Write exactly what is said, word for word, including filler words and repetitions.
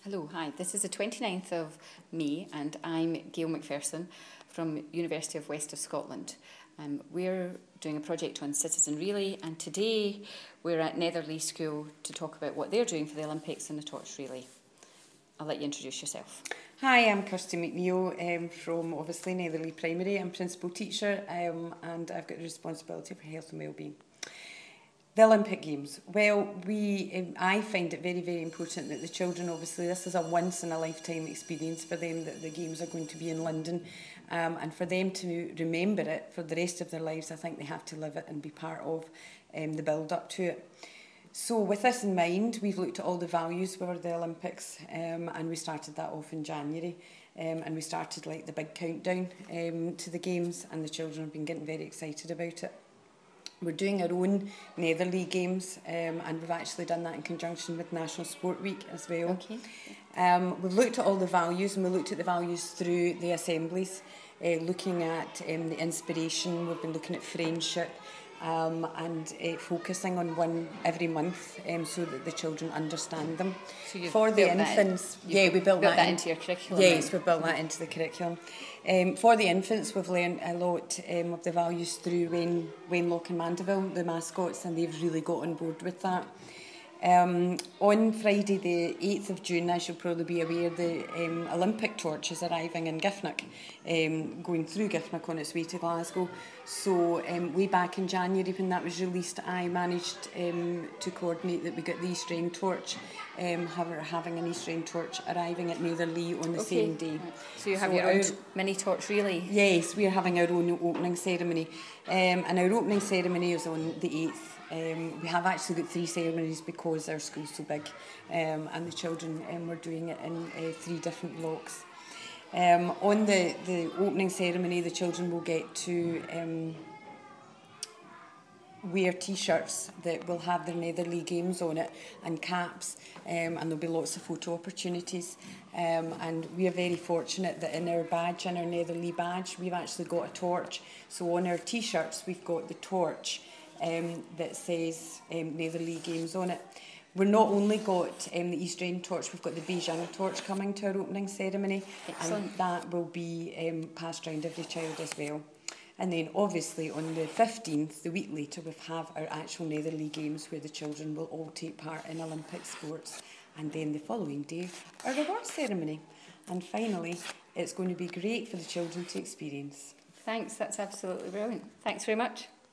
Hello, hi. This is the twenty-ninth of May and I'm Gail McPherson from University of West of Scotland. Um, we're doing a project on Citizen Relay and today we're at Netherley School to talk about what they're doing for the Olympics and the Torch Relay. I'll let you introduce yourself. Hi, I'm Kirsty McNeil um, from obviously Netherley Primary. I'm principal teacher um, and I've got the responsibility for health and wellbeing. The Olympic Games. Well, we um, I find it very, very important that the children, obviously, this is a once-in-a-lifetime experience for them, that the Games are going to be in London. Um, and for them to remember it for the rest of their lives, I think they have to live it and be part of um, the build-up to it. So with this in mind, we've looked at all the values for the Olympics um, and we started that off in January. Um, and we started like the big countdown um, to the Games, and the children have been getting very excited about it. We're doing our own Netherley Games um, and we've actually done that in conjunction with National Sport Week as well. Okay. Um, we've looked at all the values and we looked at the values through the assemblies, uh, looking at um, the inspiration. We've been looking at friendship um, and uh, focusing on one every month um, so that the children understand them. So you've For the built infants, that, yeah, we built, built that, that in, into your curriculum. Yes, then. we built that into the curriculum. Um, for the infants, we've learned a lot um, of the values through Wayne, Wanelock and Mandeville, the mascots, and they've really got on board with that. Um, on Friday the eighth of June, as you'll probably be aware, the um, Olympic torch is arriving in Giffnock, um, going through Giffnock on its way to Glasgow. So um, way back in January when that was released, I managed um, to coordinate that we got the East End torch, um, have, having an East End torch arriving at Netherley on the Okay. same day. So you have so your own our, mini torch relay? Yes, we're having our own opening ceremony. Um, and our opening ceremony is on the eighth. Um, we have actually got three ceremonies because our school's so big um, and the children um, were doing it in uh, three different blocks. Um, on the, the opening ceremony, the children will get to um, wear t-shirts that will have their Netherley Games on it and caps, um, and there'll be lots of photo opportunities. Um, and we are very fortunate that in our badge, in our Netherley badge, we've actually got a torch. So on our t-shirts, we've got the torch um, that says um, Netherley Games on it. We've not only got um, the East End torch, we've got the Beijing torch coming to our opening ceremony. Excellent. And that will be um, passed around every child as well. And then obviously on the fifteenth, the week later, we have our actual Netherley Games where the children will all take part in Olympic sports. And then the following day, our reward ceremony. And finally, it's going to be great for the children to experience. Thanks, that's absolutely brilliant. Thanks very much.